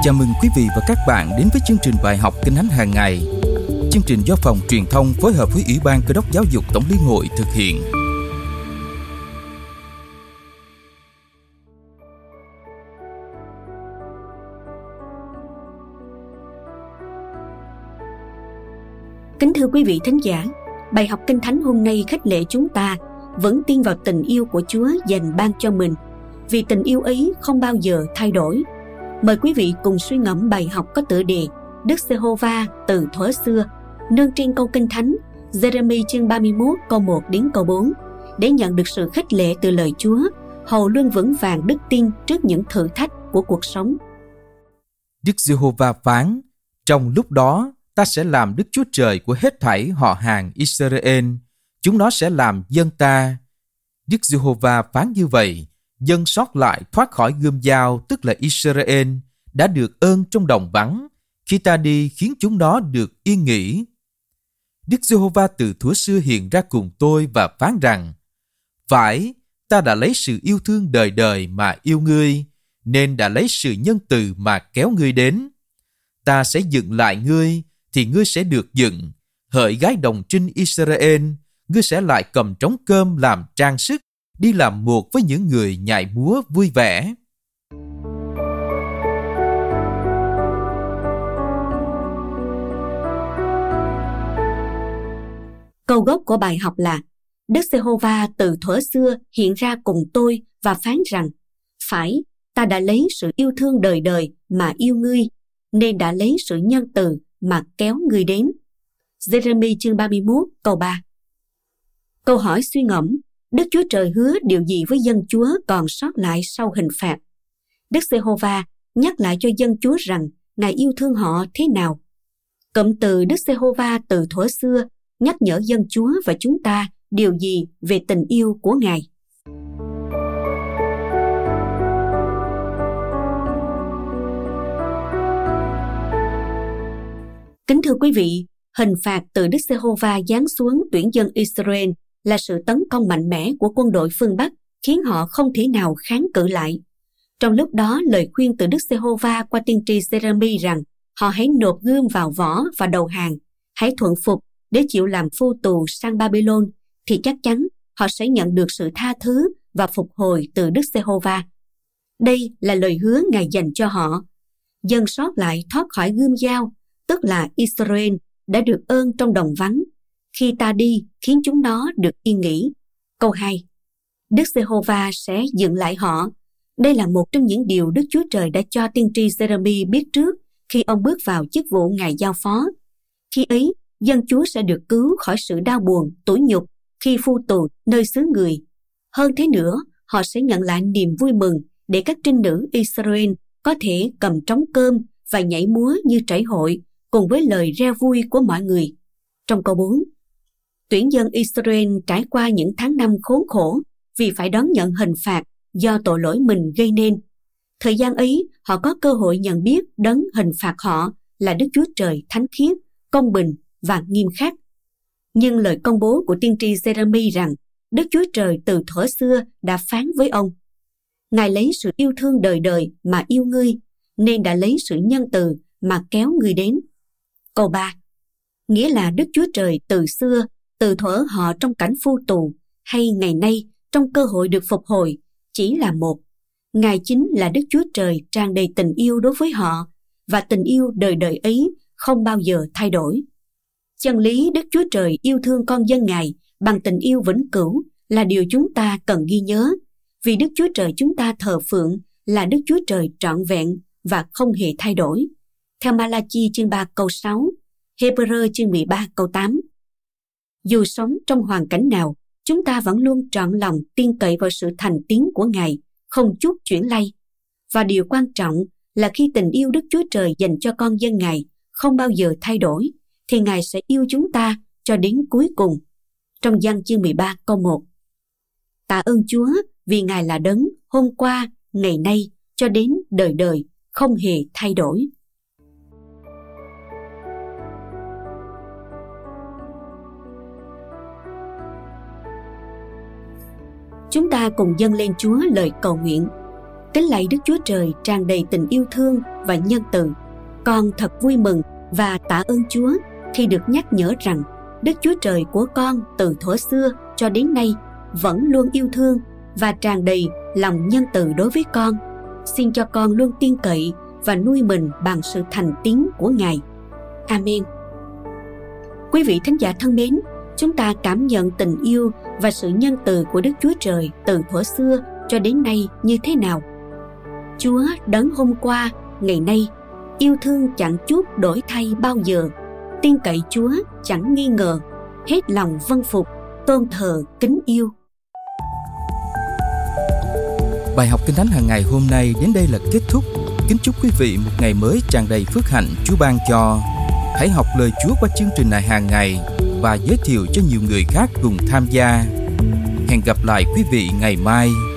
Chào mừng quý vị và các bạn đến với chương trình bài học Kinh Thánh hàng ngày. Chương trình do Phòng Truyền thông phối hợp với Ủy ban Cơ đốc Giáo dục Tổng liên hội thực hiện. Kính thưa quý vị thính giả, bài học Kinh Thánh hôm nay khích lệ chúng ta vẫn tin vào tình yêu của Chúa dành ban cho mình, vì tình yêu ấy không bao giờ thay đổi. Mời quý vị cùng suy ngẫm bài học có tựa đề Đức Giê-hô-va từ thuở xưa, nương trên câu Kinh Thánh Giê-rê-mi chương 31 câu 1 đến câu 4, để nhận được sự khích lệ từ lời Chúa, hầu luôn vững vàng đức tin trước những thử thách của cuộc sống. Đức Giê-hô-va phán: trong lúc đó ta sẽ làm Đức Chúa Trời của hết thảy họ hàng Israel, chúng nó sẽ làm dân ta. Đức Giê-hô-va phán như vậy: dân sót lại thoát khỏi gươm dao, tức là Israel, đã được ơn trong đồng vắng. Khi ta đi khiến chúng nó được yên nghỉ. Đức Giê-hô-va từ thuở xưa hiện ra cùng tôi và phán rằng: phải, ta đã lấy sự yêu thương đời đời mà yêu ngươi, nên đã lấy sự nhân từ mà kéo ngươi đến. Ta sẽ dựng lại ngươi, thì ngươi sẽ được dựng. Hỡi gái đồng trinh Israel, ngươi sẽ lại cầm trống cơm làm trang sức, đi làm một với những người nhảy múa vui vẻ. Câu gốc của bài học là: Đức Giê-hô-va từ thuở xưa hiện ra cùng tôi và phán rằng: phải, ta đã lấy sự yêu thương đời đời mà yêu ngươi, nên đã lấy sự nhân từ mà kéo ngươi đến. Giê-rê-mi chương 31 câu 3. Câu hỏi suy ngẫm: Đức Chúa Trời hứa điều gì với dân Chúa còn sót lại sau hình phạt? Đức Giê-hô-va nhắc lại cho dân Chúa rằng Ngài yêu thương họ thế nào. Cụm từ Đức Giê-hô-va từ thuở xưa nhắc nhở dân Chúa và chúng ta điều gì về tình yêu của Ngài? Kính thưa quý vị, hình phạt từ Đức Giê-hô-va giáng xuống tuyển dân Israel là sự tấn công mạnh mẽ của quân đội phương Bắc, khiến họ không thể nào kháng cự lại. Trong lúc đó, lời khuyên từ Đức Giê-hô-va qua tiên tri Giê-rê-mi rằng họ hãy nộp gươm vào vỏ và đầu hàng, hãy thuận phục để chịu làm phu tù sang Babylon, thì chắc chắn họ sẽ nhận được sự tha thứ và phục hồi từ Đức Giê-hô-va. Đây là lời hứa Ngài dành cho họ. Dân sót lại thoát khỏi gươm dao, tức là Israel, đã được ơn trong đồng vắng. Khi ta đi khiến chúng nó được yên nghỉ. Câu 2. Đức Giê-hô-va sẽ dựng lại họ. Đây là một trong những điều Đức Chúa Trời đã cho tiên tri Giê-rê-mi biết trước khi ông bước vào chức vụ Ngài giao phó. Khi ấy, dân Chúa sẽ được cứu khỏi sự đau buồn, tủi nhục khi phu tù nơi xứ người. Hơn thế nữa, họ sẽ nhận lại niềm vui mừng để các trinh nữ Israel có thể cầm trống cơm và nhảy múa như trảy hội cùng với lời reo vui của mọi người. Trong câu 4, tuyển dân Israel trải qua những tháng năm khốn khổ vì phải đón nhận hình phạt do tội lỗi mình gây nên. Thời gian ấy, họ có cơ hội nhận biết đấng hình phạt họ là Đức Chúa Trời thánh khiết, công bình và nghiêm khắc. Nhưng lời công bố của tiên tri Giê-rê-mi rằng Đức Chúa Trời từ thuở xưa đã phán với ông: Ngài lấy sự yêu thương đời đời mà yêu ngươi, nên đã lấy sự nhân từ mà kéo ngươi đến. Câu 3. Nghĩa là Đức Chúa Trời từ xưa, từ thuở họ trong cảnh phu tù, hay ngày nay trong cơ hội được phục hồi, chỉ là một. Ngài chính là Đức Chúa Trời tràn đầy tình yêu đối với họ, và tình yêu đời đời ấy không bao giờ thay đổi. Chân lý Đức Chúa Trời yêu thương con dân Ngài bằng tình yêu vĩnh cửu là điều chúng ta cần ghi nhớ, vì Đức Chúa Trời chúng ta thờ phượng là Đức Chúa Trời trọn vẹn và không hề thay đổi. Theo Ma-la-chi chương 3 câu 6, Hê-bơ-rơ chương 13 câu 8. Dù sống trong hoàn cảnh nào, chúng ta vẫn luôn trọn lòng tin cậy vào sự thành tín của Ngài, không chút chuyển lay. Và điều quan trọng là khi tình yêu Đức Chúa Trời dành cho con dân Ngài không bao giờ thay đổi, thì Ngài sẽ yêu chúng ta cho đến cuối cùng. Trong Giăng chương 13 câu 1. Tạ ơn Chúa vì Ngài là đấng hôm qua, ngày nay, cho đến đời đời, không hề thay đổi. Chúng ta cùng dâng lên Chúa lời cầu nguyện. Kính lạy Đức Chúa Trời tràn đầy tình yêu thương và nhân từ. Con thật vui mừng và tạ ơn Chúa khi được nhắc nhở rằng Đức Chúa Trời của con từ thuở xưa cho đến nay vẫn luôn yêu thương và tràn đầy lòng nhân từ đối với con. Xin cho con luôn tin cậy và nuôi mình bằng sự thành tín của Ngài. Amen. Quý vị thính giả thân mến, chúng ta cảm nhận tình yêu và sự nhân từ của Đức Chúa Trời từ thuở xưa cho đến nay như thế nào? Chúa đấng hôm qua, ngày nay, yêu thương chẳng chút đổi thay bao giờ, tin cậy Chúa chẳng nghi ngờ, hết lòng vâng phục, tôn thờ kính yêu. Bài học Kinh Thánh hàng ngày hôm nay đến đây là kết thúc. Kính chúc quý vị một ngày mới tràn đầy phước hạnh Chúa ban cho. Hãy học lời Chúa qua chương trình này hàng ngày và giới thiệu cho nhiều người khác cùng tham gia. Hẹn gặp lại quý vị ngày mai.